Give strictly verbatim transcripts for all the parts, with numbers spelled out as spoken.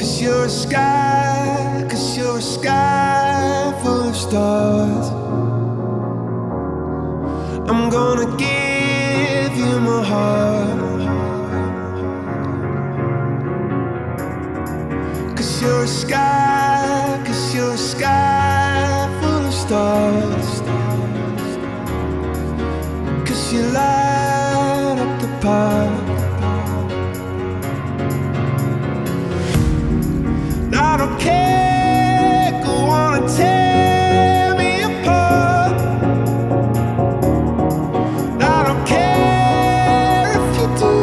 you're a sky, cause you're a sky full of stars. I'm gonna give you my heart, cause you're a sky, cause you're a sky full of stars. Cause you light up the park. I don't care, go on and tear me apart. I don't care if you do.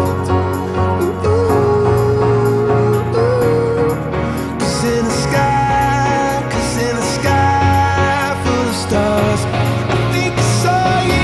Cause in the sky, cause in the sky full of stars, I think I saw you.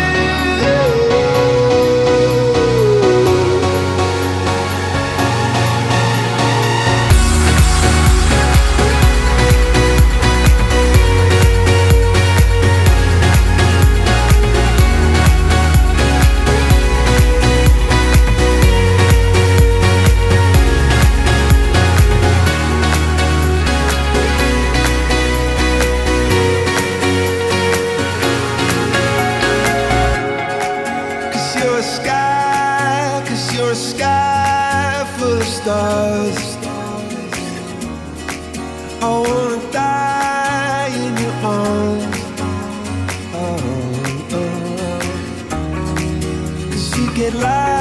You're a sky, cause you're a sky full of stars. I wanna die in your arms. Oh, oh. Cause you get light